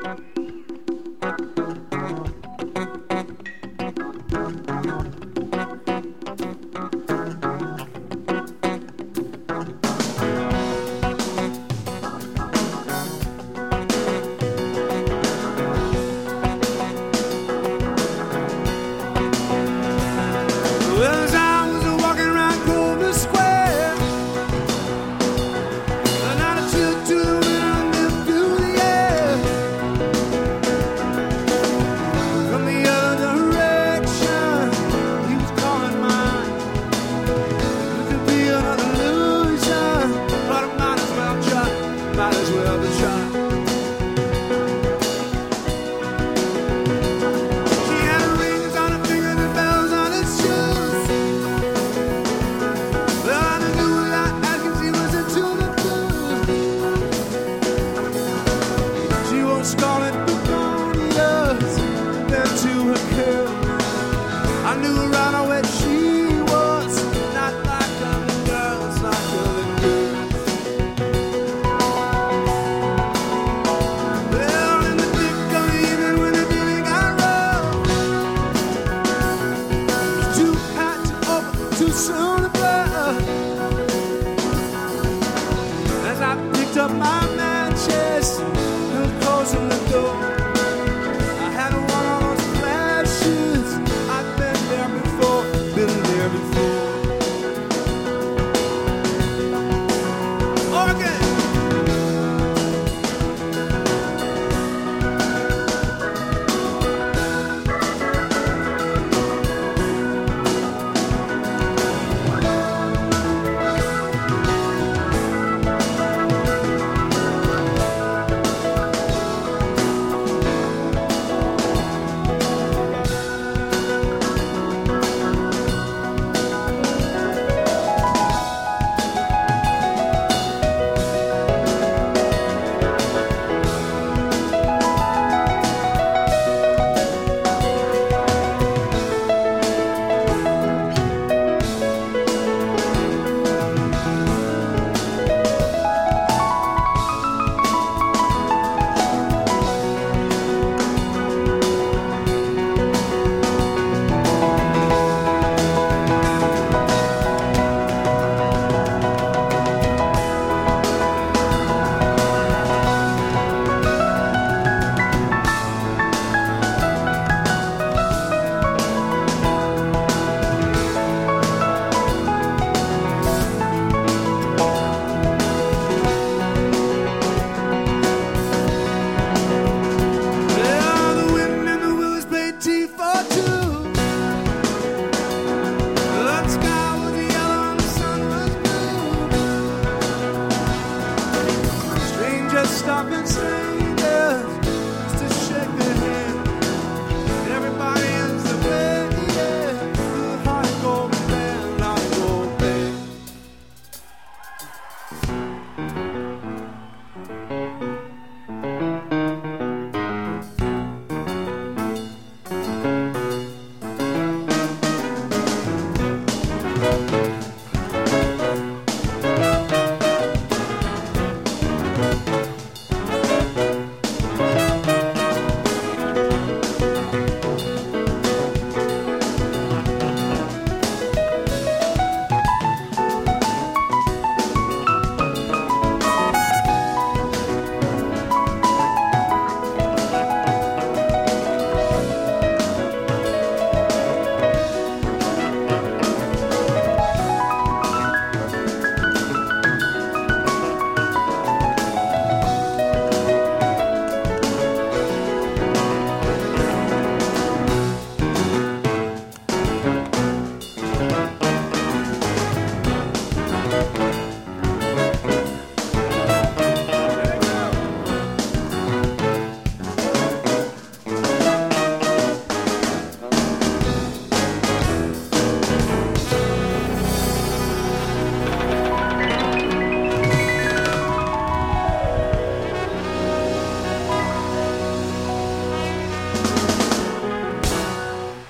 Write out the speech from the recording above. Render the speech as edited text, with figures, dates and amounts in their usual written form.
Well, as I was walking around Grosvenor Square, an attitude to the wind and then through the air. From the other direction, he was calling mine. It could be another illusion, but I might as well try, might as well be trying. She had rings on her fingers and bells on her shoes. Well, I knew without asking she was into the blues. She wore scarlet begonias then to her curls. I knew right away she was not like other girls, like other girls. Well, in the thick of the evening when the day got rough, it was too hot to open, too soon to bluff. As I picked up my matches and was closing the door, I had one of those flashes. I'd been there before, been there before. Organ! Well, the wind and the willows played tea for two. The sky was yellow and the sun was blue. Strangers stopping, strangers